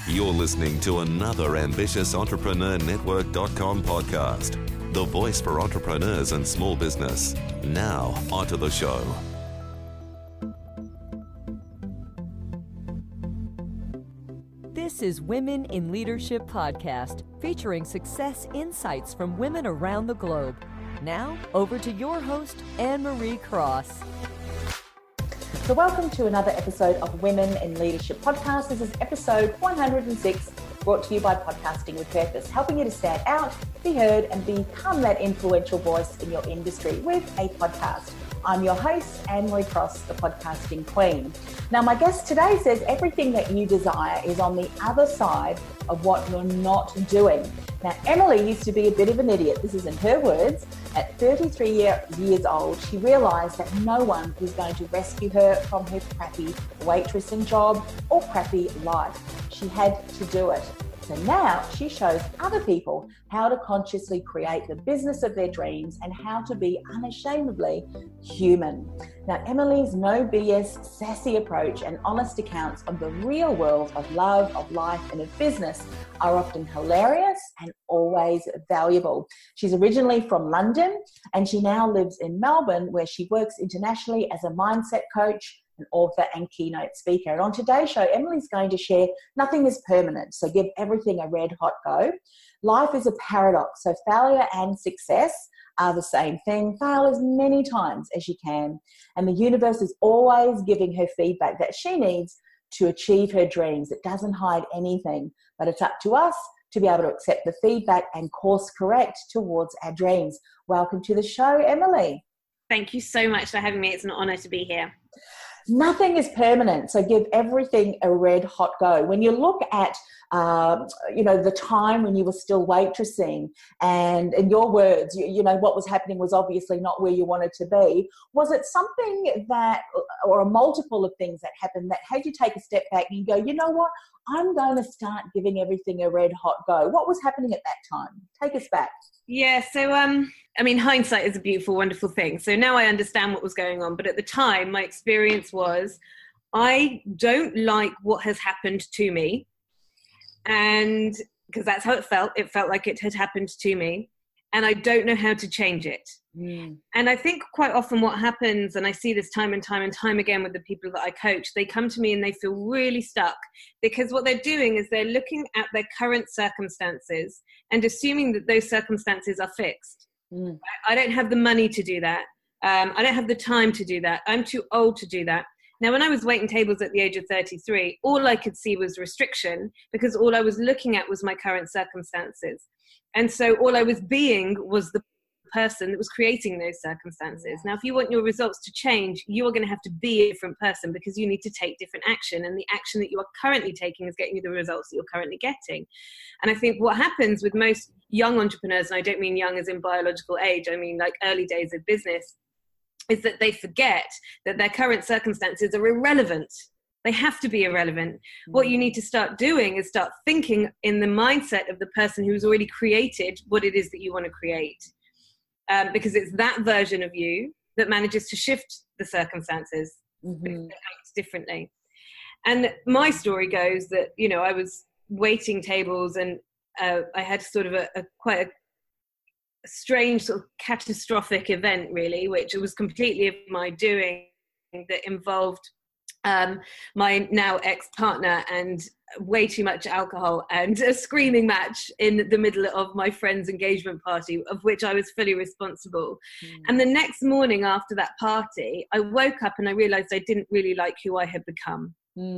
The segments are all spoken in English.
You're listening to another Ambitious Entrepreneur Network.com podcast, the voice for entrepreneurs and small business. Now, onto the show. This is Women in Leadership Podcast, featuring success insights from women around the globe. Now, over to your host, Anne-Marie Cross. So welcome to another episode of Women in Leadership Podcast. This is episode 106, brought to you by Podcasting with Purpose, helping you to stand out, be heard, and become that influential voice in your industry with a podcast. I'm your host, Anne-Marie Cross, the podcasting queen. Now, my guest today says everything that you desire is on the other side of what you're not doing. Now, Emily used to be a bit of an idiot. This is in her words. At 33 years old, she realised that no one was going to rescue her from her crappy waitressing job or crappy life. She had to do it. So now she shows other people how to consciously create the business of their dreams and how to be unashamedly human. Now, Emily's no BS, sassy approach and honest accounts of the real world of love, of life, and of business are often hilarious and always valuable. She's originally from London and she now lives in Melbourne, where she works internationally as a mindset coach, an author and keynote speaker. And on today's show, Emily's going to share nothing is permanent, so give everything a red hot go. Life is a paradox, so failure and success are the same thing. Fail as many times as you can. And the universe is always giving her feedback that she needs to achieve her dreams. It doesn't hide anything, but it's up to us to be able to accept the feedback and course correct towards our dreams. Welcome to the show, Emily. Thank you so much for having me. It's an honor to be here. Nothing is permanent, so give everything a red hot go. When you look at, the time when you were still waitressing, and in your words, what was happening was obviously not where you wanted to be. Was it something that, or a multiple of things that happened that had you take a step back and go, you know what, I'm going to start giving everything a red hot go? What was happening at that time? Take us back. Yeah, so, hindsight is a beautiful, wonderful thing. So now I understand what was going on. But at the time, my experience was, I don't like what has happened to me. And because that's how it felt. It felt like it had happened to me. And I don't know how to change it. And I think quite often what happens, and I see this time and time again with the people that I coach, they come to me and they feel really stuck because what they're doing is they're looking at their current circumstances and assuming that those circumstances are fixed. I don't have the money to do that. I don't have the time to do that. I'm too old to do that. Now, when I was waiting tables at the age of 33, all I could see was restriction because all I was looking at was my current circumstances. And so all I was being was the person that was creating those circumstances. Now, if you want your results to change, you are going to have to be a different person because you need to take different action. And the action that you are currently taking is getting you the results that you're currently getting. And I think what happens with most young entrepreneurs, and I don't mean young as in biological age, I mean like early days of business, is that they forget that their current circumstances are irrelevant. They have to be irrelevant. What you need to start doing is start thinking in the mindset of the person who's already created what it is that you want to create. Because it's that version of you that manages to shift the circumstances differently. And my story goes that, I was waiting tables and I had sort of quite a strange sort of catastrophic event, really, which was completely of my doing, that involved my now ex-partner and way too much alcohol and a screaming match in the middle of my friend's engagement party, of which I was fully responsible. And the next morning after that party, I woke up and I realized I didn't really like who I had become.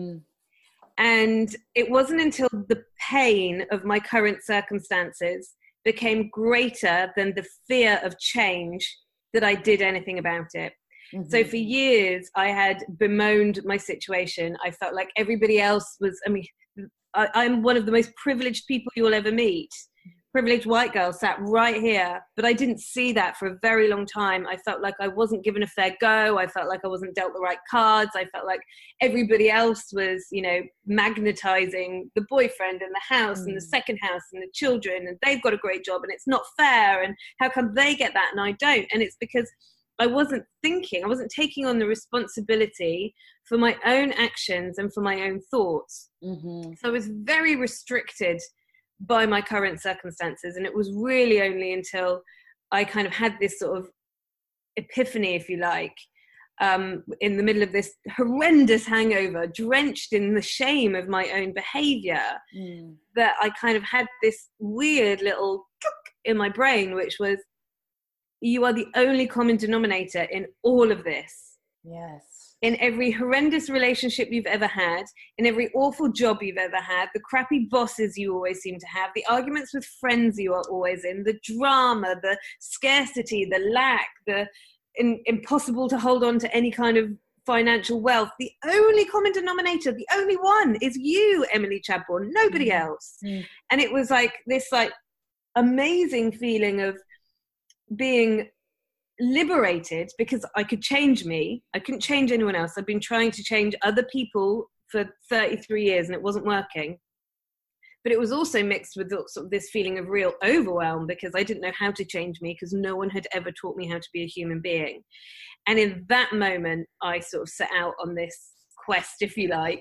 And it wasn't until the pain of my current circumstances became greater than the fear of change that I did anything about it. So for years, I had bemoaned my situation. I felt like everybody else was, I'm one of the most privileged people you'll ever meet. Privileged white girl sat right here, but I didn't see that for a very long time. I felt like I wasn't given a fair go. I felt like I wasn't dealt the right cards. I felt like everybody else was, magnetizing the boyfriend and the house and the second house and the children, and they've got a great job and it's not fair. And how come they get that and I don't? And it's because I wasn't taking on the responsibility for my own actions and for my own thoughts. Mm-hmm. So I was very restricted by my current circumstances. And it was really only until I kind of had this sort of epiphany, if you like, in the middle of this horrendous hangover, drenched in the shame of my own behavior, that I kind of had this weird little in my brain, which was, you are the only common denominator in all of this. Yes. In every horrendous relationship you've ever had, in every awful job you've ever had, the crappy bosses you always seem to have, the arguments with friends you are always in, the drama, the scarcity, the lack, the impossible to hold on to any kind of financial wealth. The only common denominator, the only one, is you, Emily Chadbourne, nobody else. And it was like this amazing feeling of being liberated, because I could change me. I couldn't change anyone else. I've been trying to change other people for 33 years and it wasn't working. But it was also mixed with sort of this feeling of real overwhelm, because I didn't know how to change me, because no one had ever taught me how to be a human being. And in that moment, I sort of set out on this quest, if you like,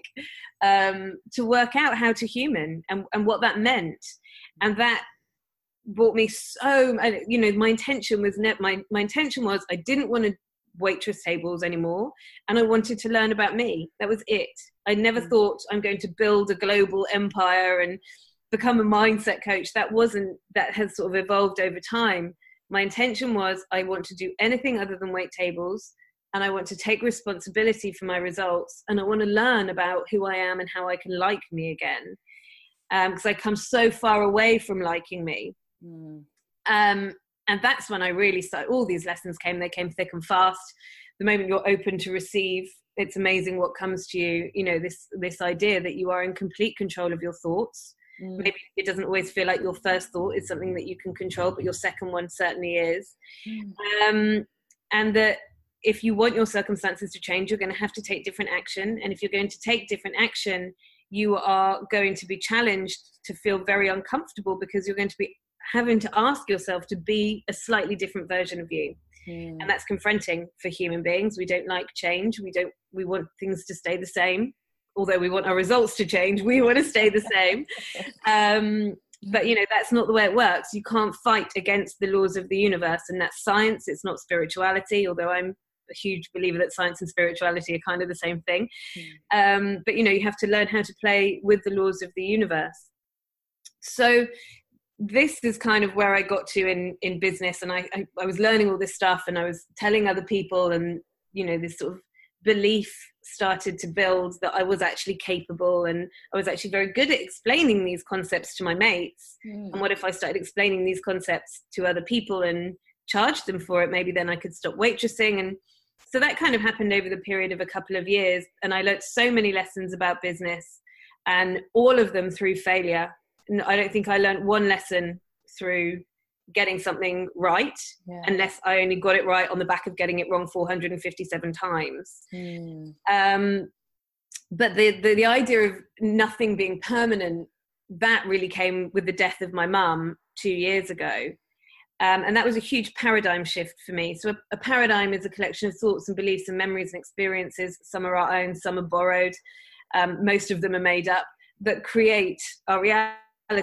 to work out how to human and what that meant. And that brought me so, you know, my intention was my intention was I didn't want to waitress tables anymore, and I wanted to learn about me. That was it. I never thought I'm going to build a global empire and become a mindset coach. That has sort of evolved over time. My intention was I want to do anything other than wait tables, and I want to take responsibility for my results, and I want to learn about who I am and how I can like me again, because I come so far away from liking me. And that's when I really started. All these lessons came. They came thick and fast. The moment you're open to receive, it's amazing what comes to you. You know, this idea that you are in complete control of your thoughts. Maybe it doesn't always feel like your first thought is something that you can control, but your second one certainly is. And that if you want your circumstances to change, you're going to have to take different action. And if you're going to take different action, you are going to be challenged to feel very uncomfortable, because you're going to be having to ask yourself to be a slightly different version of you. And that's confronting for human beings. We don't like change. We want things to stay the same. Although we want our results to change, we want to stay the same. But, you know, that's not the way it works. You can't fight against the laws of the universe, and that's science. It's not spirituality, although I'm a huge believer that science and spirituality are kind of the same thing. But, you know, you have to learn how to play with the laws of the universe. So this is kind of where I got to in business, and I was learning all this stuff, and I was telling other people, and, you know, this sort of belief started to build that I was actually capable, and I was actually very good at explaining these concepts to my mates. And what if I started explaining these concepts to other people and charged them for it? Maybe then I could stop waitressing. And so that kind of happened over the period of a couple of years, and I learned so many lessons about business, and all of them through failure. I don't think I learned one lesson through getting something right, unless I only got it right on the back of getting it wrong 457 times. But the idea of nothing being permanent, that really came with the death of my mum 2 years ago. And that was a huge paradigm shift for me. So a paradigm is a collection of thoughts and beliefs and memories and experiences. Some are our own, some are borrowed. Most of them are made up, that create our reality.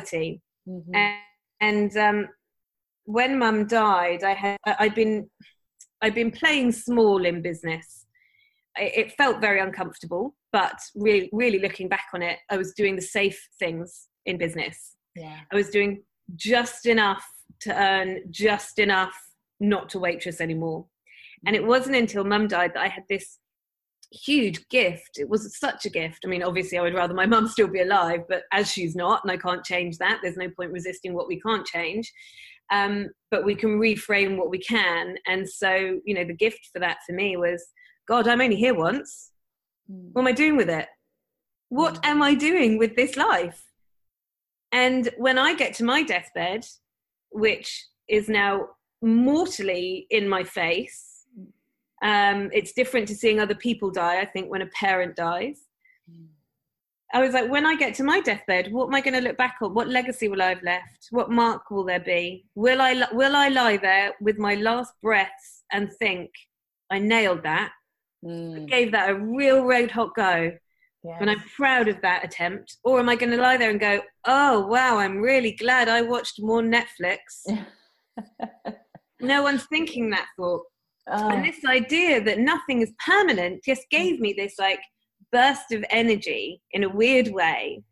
And when Mum died, I'd been playing small in business. It felt very uncomfortable, but really looking back on it, I was doing the safe things in business. I was doing just enough to earn just enough not to waitress anymore. And it wasn't until Mum died that I had this huge gift. It was such a gift. I mean, obviously I would rather my mum still be alive, but as she's not, and I can't change that, there's no point resisting what we can't change. But we can reframe what we can. And so, you know, the gift for that for me was, God, I'm only here once. What am I doing with it? What am I doing with this life? And when I get to my deathbed, which is now mortally in my face, it's different to seeing other people die, I think, when a parent dies. I was like, when I get to my deathbed, what am I going to look back on? What legacy will I have left? What mark will there be? Will I lie there with my last breaths and think, I nailed that? I gave that a real red hot go. Yes. And I'm proud of that attempt. Or am I going to lie there and go, oh, wow, I'm really glad I watched more Netflix? No one's thinking that thought. And this idea that nothing is permanent just gave me this like burst of energy in a weird way,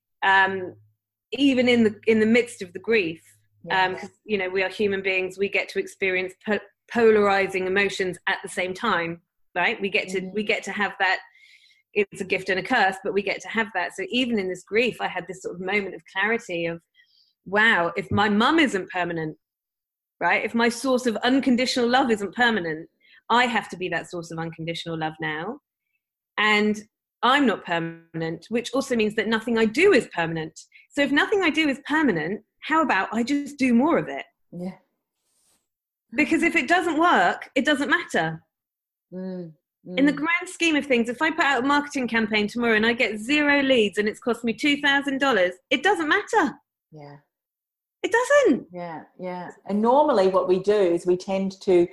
even in the midst of the grief. Because, you know, we are human beings. We get to experience polarizing emotions at the same time, right? We get to have that. It's a gift and a curse, but we get to have that. So even in this grief, I had this sort of moment of clarity of, wow, if my mum isn't permanent, right? If my source of unconditional love isn't permanent, I have to be that source of unconditional love now. And I'm not permanent, which also means that nothing I do is permanent. So if nothing I do is permanent, how about I just do more of it? Yeah. Because if it doesn't work, it doesn't matter. In the grand scheme of things, if I put out a marketing campaign tomorrow and I get 0 leads and it's cost me $2,000, it doesn't matter. Yeah. It doesn't. Yeah. And normally what we do is we tend to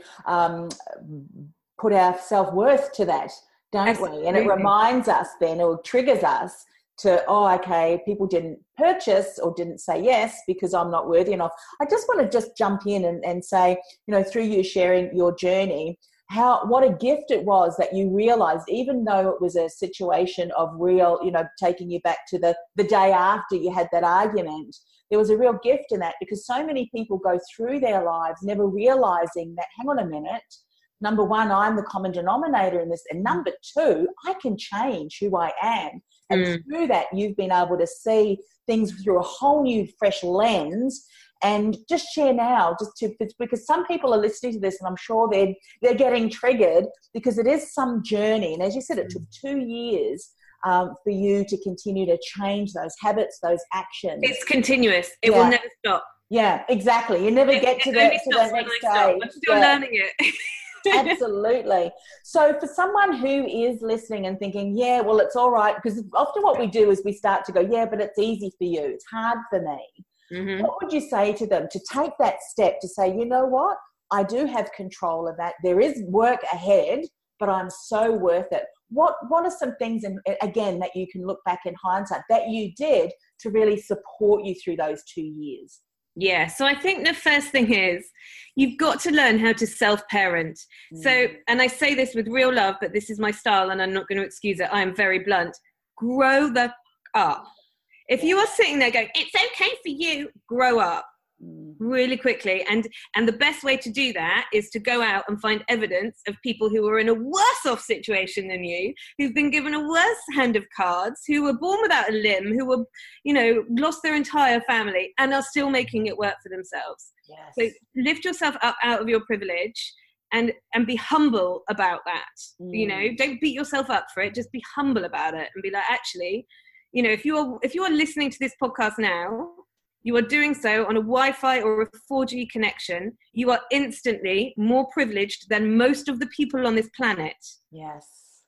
put our self-worth to that, don't Absolutely. we? And it reminds us then, or triggers us to, oh, okay, people didn't purchase or didn't say yes because I'm not worthy enough. I just want to just jump in and say, you know, through you sharing your journey, what a gift it was that you realized, even though it was a situation of real, you know, taking you back to the day after you had that argument, there was a real gift in that, because so many people go through their lives never realizing that, hang on a minute, number one, I'm the common denominator in this, and number two, I can change who I am. And through that, you've been able to see things through a whole new fresh lens. And just share now, because some people are listening to this, and I'm sure they're getting triggered, because it is some journey. And as you said, it took 2 years for you to continue to change those habits, those actions. It's continuous. It will never stop. Yeah, exactly. You never get to that next stage. I'm still learning it. Absolutely. So for someone who is listening and thinking, yeah, well, it's all right, because often what we do is we start to go, yeah, but it's easy for you. It's hard for me. What would you say to them to take that step to say, you know what, I do have control of that. There is work ahead, but I'm so worth it. What are some things, again, that you can look back in hindsight that you did to really support you through those 2 years? Yeah, so I think the first thing is you've got to learn how to self-parent. So, and I say this with real love, but this is my style and I'm not going to excuse it. I am very blunt. Grow the up. If you are sitting there going, it's okay for you, grow up really quickly. And the best way to do that is to go out and find evidence of people who are in a worse off situation than you, who've been given a worse hand of cards, who were born without a limb, who were, you know, lost their entire family and are still making it work for themselves. Yes. So lift yourself up out of your privilege and be humble about that. You know, don't beat yourself up for it. Just be humble about it and be like, actually, you know, if you are listening to this podcast now, you are doing so on a Wi-Fi or a 4G connection. You are instantly more privileged than most of the people on this planet. Yes.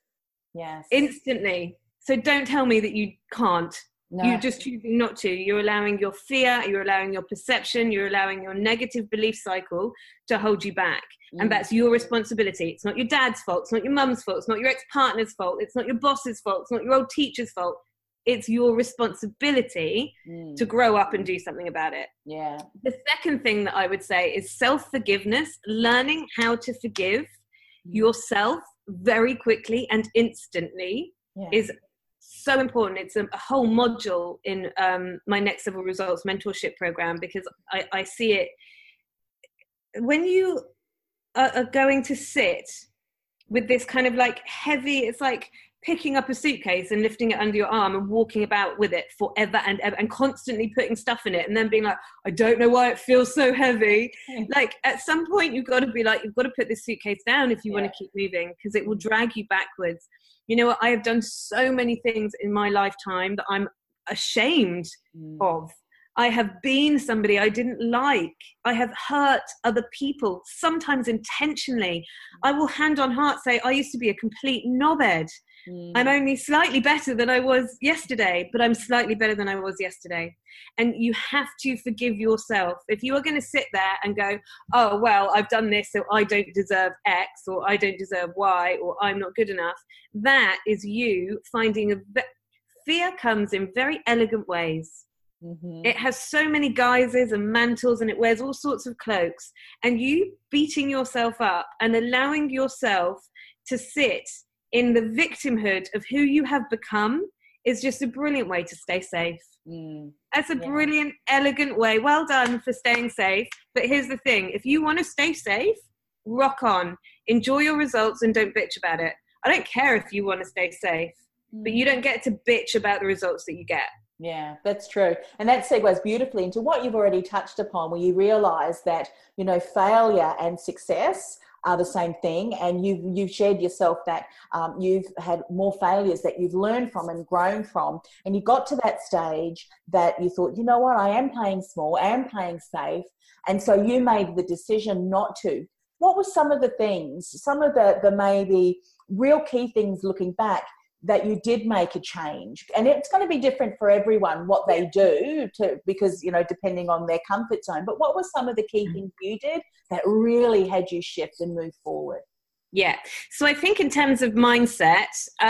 Instantly. So don't tell me that you can't. No. You're just choosing not to. You're allowing your fear, you're allowing your perception, you're allowing your negative belief cycle to hold you back. And that's your responsibility. It's not your dad's fault. It's not your mum's fault. It's not your ex-partner's fault. It's not your boss's fault. It's not your old teacher's fault. It's your responsibility to grow up and do something about it. Yeah. The second thing that I would say is self-forgiveness, learning how to forgive yourself very quickly and instantly is so important. It's a whole module in my Next Level Results mentorship program, because I see it when you are going to sit with this kind of like heavy, it's like picking up a suitcase and lifting it under your arm and walking about with it forever and ever and constantly putting stuff in it and then being like, I don't know why it feels so heavy. Like at some point you've got to be like, you've got to put this suitcase down if you want to keep moving, because it will drag you backwards. You know what? I have done so many things in my lifetime that I'm ashamed of. I have been somebody I didn't like. I have hurt other people, sometimes intentionally. I will hand on heart say, I used to be a complete knobhead. I'm only slightly better than I was yesterday, but I'm slightly better than I was yesterday. And you have to forgive yourself. If you are going to sit there and go, oh, well, I've done this, so I don't deserve X, or I don't deserve Y, or I'm not good enough, that is you finding fear comes in very elegant ways. It has so many guises and mantles, and it wears all sorts of cloaks. And you beating yourself up and allowing yourself to sit in the victimhood of who you have become is just a brilliant way to stay safe. That's a brilliant, elegant way. Well done for staying safe. But here's the thing. If you want to stay safe, rock on. Enjoy your results and don't bitch about it. I don't care if you want to stay safe, but you don't get to bitch about the results that you get. Yeah, that's true. And that segues beautifully into what you've already touched upon, where you realize that, failure and success are the same thing. And you've shared yourself that you've had more failures that you've learned from and grown from. And you got to that stage that you thought, you know what, I am playing small, I am playing safe. And so you made the decision not to. What were some of the things, some of the maybe real key things looking back that you did make a change? And it's going to be different for everyone what they do because depending on their comfort zone, but what were some of the key things you did that really had you shift and move forward? Yeah, so I think in terms of mindset,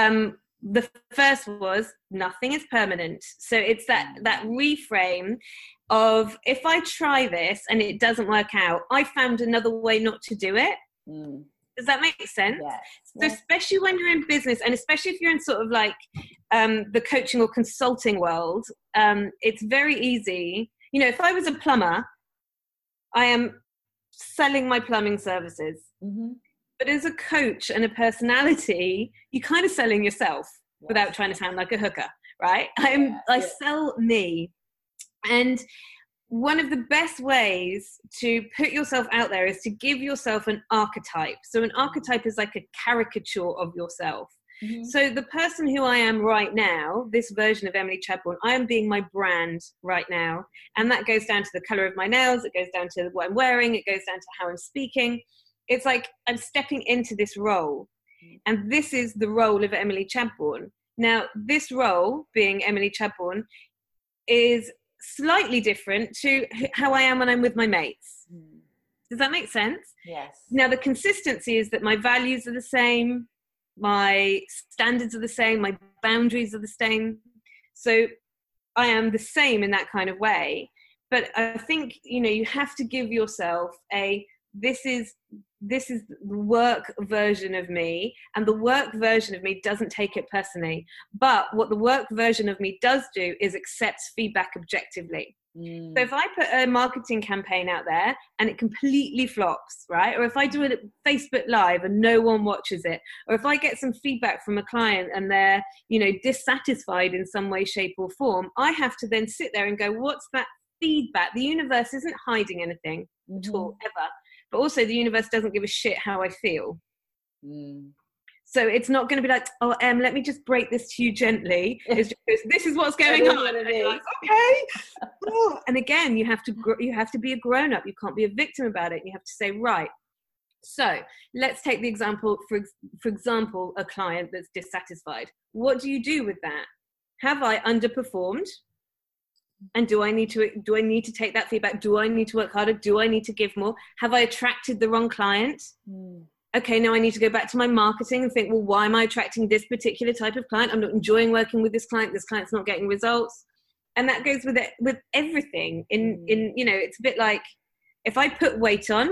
the first was nothing is permanent. So it's that reframe of, if I try this and it doesn't work out, I found another way not to do it. Does that make sense? Yes. So especially when you're in business, and especially if you're in sort of like the coaching or consulting world, it's very easy. If I was a plumber, I am selling my plumbing services. But as a coach and a personality, you're kind of selling yourself without trying to sound like a hooker, right? I sell me. And one of the best ways to put yourself out there is to give yourself an archetype. So an archetype is like a caricature of yourself. So the person who I am right now, this version of Emily Chadbourne, I am being my brand right now. And that goes down to the color of my nails. It goes down to what I'm wearing. It goes down to how I'm speaking. It's like I'm stepping into this role. And this is the role of Emily Chadbourne. Now, this role, being Emily Chadbourne, is slightly different to how I am when I'm with my mates. Does that make sense? Yes. Now, the consistency is that my values are the same, my standards are the same, my boundaries are the same. So I am the same in that kind of way. But I think, you have to give yourself this is the work version of me, and the work version of me doesn't take it personally. But what the work version of me does do is accepts feedback objectively. So if I put a marketing campaign out there and it completely flops, right? Or if I do a Facebook Live and no one watches it, or if I get some feedback from a client and they're, dissatisfied in some way, shape or form, I have to then sit there and go, what's that feedback? The universe isn't hiding anything at all, ever. But also the universe doesn't give a shit how I feel. So it's not going to be like, oh, let me just break this to you gently. It's just, this is what's going on. And you're like, okay. And again, you have to be a grown up. You can't be a victim about it. You have to say, right. So let's take the example, for example, a client that's dissatisfied. What do you do with that? Have I underperformed? And do I need to take that feedback? Do I need to work harder? Do I need to give more? Have I attracted the wrong client? Okay, now I need to go back to my marketing and think, well, why am I attracting this particular type of client? I'm not enjoying working with this client. This client's not getting results. And that goes with it, with everything. It's a bit like, if I put weight on,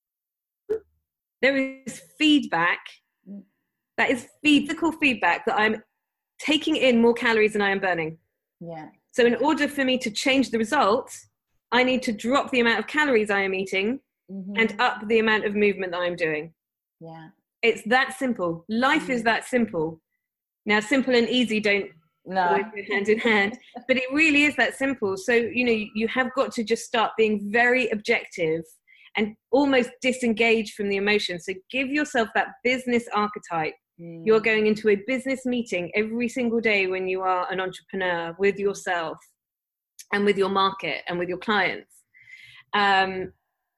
there is feedback. That is physical feedback that I'm taking in more calories than I am burning. Yeah. So in order for me to change the result, I need to drop the amount of calories I am eating and up the amount of movement that I'm doing. Yeah. It's that simple. Life is that simple. Now, simple and easy don't always go hand in hand, but it really is that simple. So, you have got to just start being very objective and almost disengage from the emotion. So give yourself that business archetype. You're going into a business meeting every single day when you are an entrepreneur with yourself and with your market and with your clients.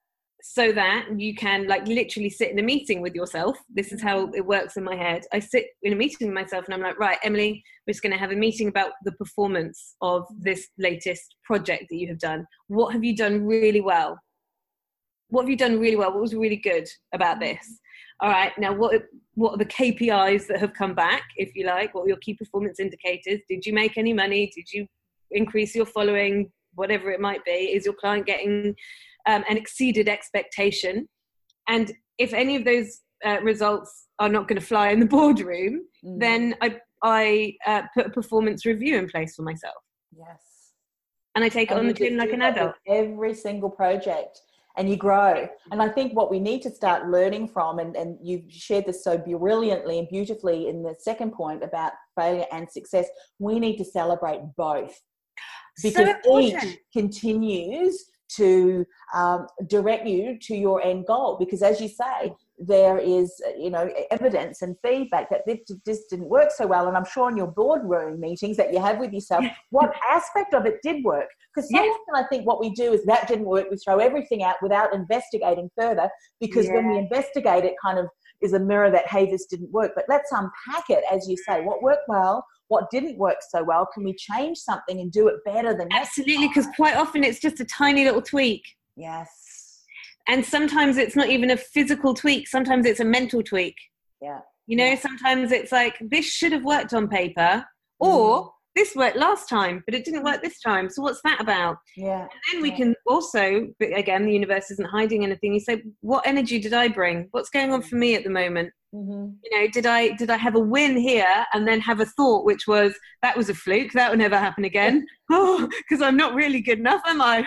so that you can like literally sit in a meeting with yourself. This is how it works in my head. I sit in a meeting with myself and I'm like, right, Emily, we're just going to have a meeting about the performance of this latest project that you have done. What have you done really well? What have you done really well? What was really good about this? All right, now what are the KPIs that have come back, if you like? What are your key performance indicators? Did you make any money? Did you increase your following? Whatever it might be. Is your client getting an exceeded expectation? And if any of those results are not going to fly in the boardroom, then I put a performance review in place for myself. Yes. And I take it on the chin like an adult. Every single project. And you grow. And I think what we need to start learning from, and you've shared this so brilliantly and beautifully in the second point about failure and success, we need to celebrate both. Because each continues to direct you to your end goal. Because as you say, there is, evidence and feedback that this didn't work so well. And I'm sure in your boardroom meetings that you have with yourself, what aspect of it did work? Because so often I think what we do is that didn't work. We throw everything out without investigating further, because when we investigate, it kind of is a mirror that, hey, this didn't work. But let's unpack it, as you say, what worked well, what didn't work so well. Can we change something and do it better than next time? Absolutely, because quite often it's just a tiny little tweak. Yes. And sometimes it's not even a physical tweak. Sometimes it's a mental tweak. Yeah. Sometimes it's like, this should have worked on paper, or this worked last time, but it didn't work this time. So what's that about? Yeah. And then we can also, but again, the universe isn't hiding anything. You say, what energy did I bring? What's going on for me at the moment? Did I have a win here and then have a thought which was, that was a fluke, that will never happen again. Because I'm not really good enough, am I?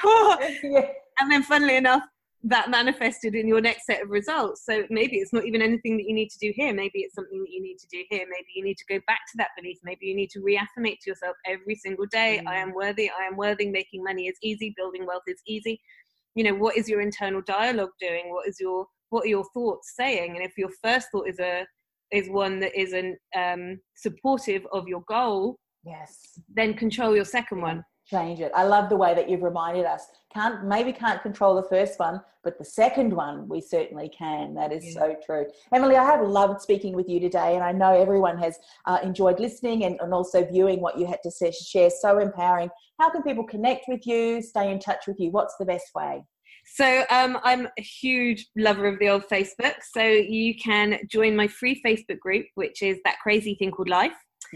And then funnily enough, that manifested in your next set of results. So maybe it's not even anything that you need to do here. Maybe it's something that you need to do here. Maybe you need to go back to that belief. Maybe you need to reaffirmate to yourself every single day, I am worthy, making money is easy, building wealth is easy. What is your internal dialogue doing? What are your thoughts saying? And if your first thought is one that isn't supportive of your goal, then control your second one. Change it. I love the way that you've reminded us. Can't control the first one, but the second one we certainly can. That is so true. Emily, I have loved speaking with you today, and I know everyone has enjoyed listening and also viewing what you had to share. So empowering. How can people connect with you, stay in touch with you? What's the best way? So I'm a huge lover of the old Facebook. So you can join my free Facebook group, which is That Crazy Thing Called Life.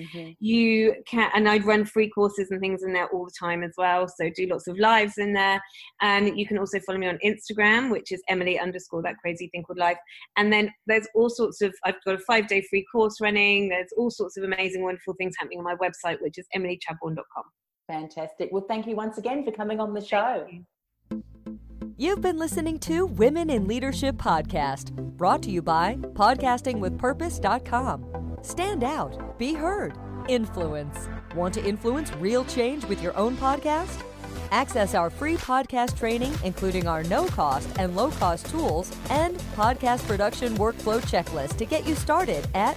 You can, and I run free courses and things in there all the time as well, so do lots of lives in there. And you can also follow me on Instagram, which is Emily_That Crazy Thing Called Life. And then there's all sorts of, I've got a 5-day free course running. There's all sorts of amazing, wonderful things happening on my website, which is emilychadbourne.com. Fantastic. Well, thank you once again for coming on the show. You've been listening to Women in Leadership Podcast, brought to you by podcastingwithpurpose.com. Stand out, be heard, influence. Want to influence real change with your own podcast? Access our free podcast training, including our no-cost and low-cost tools and podcast production workflow checklist to get you started at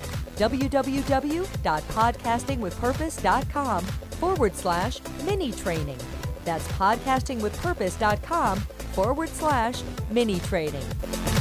www.podcastingwithpurpose.com/mini training. That's podcastingwithpurpose.com/mini training.